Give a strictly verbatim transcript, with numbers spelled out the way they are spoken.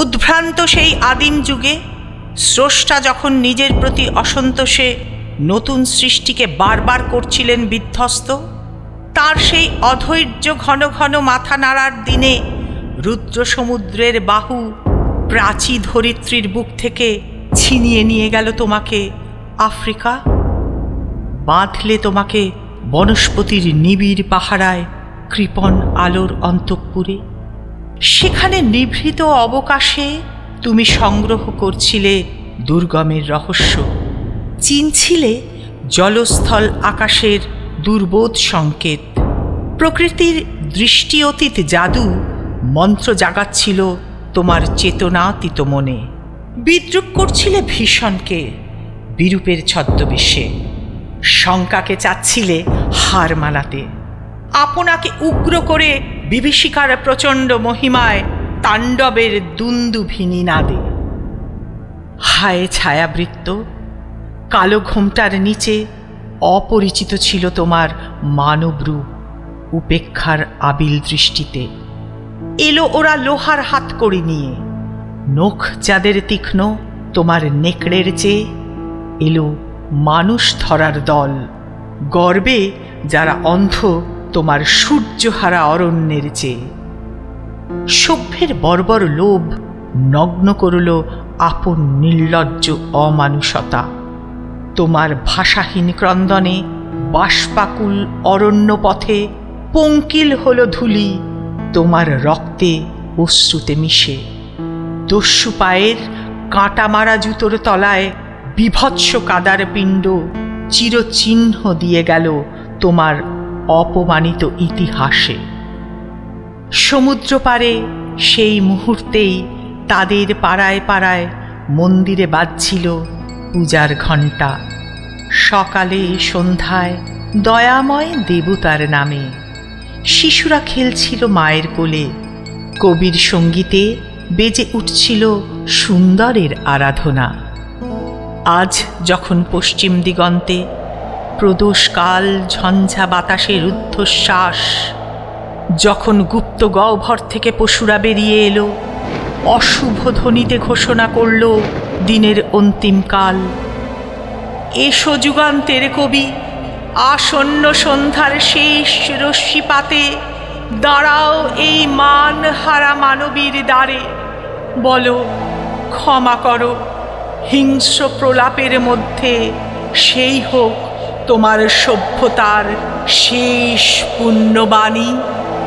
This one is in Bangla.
উদ্ভ্রান্ত সেই আদিম যুগে স্রষ্টা যখন নিজের প্রতি অসন্তোষে নতুন সৃষ্টিকে বারবার করছিলেন বিধ্বস্ত, তার সেই অধৈর্য ঘন ঘন মাথা নাড়ার দিনে রুদ্র সমুদ্রের বাহু প্রাচী ধরিত্রীর বুক থেকে ছিনিয়ে নিয়ে গেল তোমাকে আফ্রিকা, বাঁধলে তোমাকে বনস্পতির নিবিড় পাহারায় কৃপণ আলোর অন্তঃপুরে। সেখানে নিভৃত অবকাশে তুমি সংগ্রহ করছিলে দুর্গমের রহস্য, চিনছিলে জলস্থল আকাশের দুর্বোধ সংকেত। প্রকৃতির দৃষ্টি অতীত জাদু মন্ত্র জাগাচ্ছিল তোমার চেতনাতীত মনে। বিদ্রূপ করছিলে ভীষণকে বিরূপের ছদ্মবেশে, শঙ্কাকে চাচ্ছিলে হার মানাতে, আপনাকে উগ্র করে বিভীষিকার প্রচণ্ড মহিমায় তাণ্ডবের দুন্দুভিনী নাদে। হায় ছায়াবৃত্ত, কালো ঘোমটার নিচে অপরিচিত ছিল তোমার মানবরূপ উপেক্ষার আবিল দৃষ্টিতে। এলো ওরা লোহার হাতকড়ি নিয়ে, নখ যাদের তীক্ষ্ণ তোমার নেকড়ের চেয়ে, এলো মানুষ ধরার দল, গর্বে যারা অন্ধ তোমার সূর্যহারা অরণ্যের চেয়ে। সভ্যের বর্বর লোভ নগ্ন করল আপন নির্লজ্জ অমানুষতা। তোমার ভাষাহীন ক্রন্দনে বাষ্পাকুল অরণ্য পথে পঙ্কিল হল ধূলি তোমার রক্তে অশ্রুতে মিশে। দস্যু পায়ের কাঁটা মারা জুতোর তলায় বিভৎস কাদার পিণ্ড চিরচিহ্ন দিয়ে গেল তোমার অপমানিত ইতিহাসে। সমুদ্র পারে সেই মুহূর্তেই তাদের পাড়ায় পাড়ায় মন্দিরে বাজছিল পূজার ঘণ্টা। সকালে সন্ধ্যায় দয়াময় দেবতার নামে শিশুরা খেলছিল মায়ের কোলে, কবির সঙ্গীতে বেজে উঠছিল সুন্দরের আরাধনা। আজ যখন পশ্চিম দিগন্তে প্রদোষকাল ঝঞ্ঝা বাতাসে রুদ্ধশ্বাস, যখন গুপ্ত গহ্বর থেকে পশুরা বেরিয়ে এলো, অশুভ ধ্বনিতে ঘোষণা করল দিনের অন্তিমকাল। এসো যুগান্তের কবি, আসন্ন সন্ধ্যার শেষ রশ্মিপাতে দাঁড়াও এই মান হারা মানবীর দ্বারে। বলো, ক্ষমা করো, হিংস্র প্রলাপের মধ্যে সেই হোক তোমার সভ্যতার শেষ পুণ্যবাণী।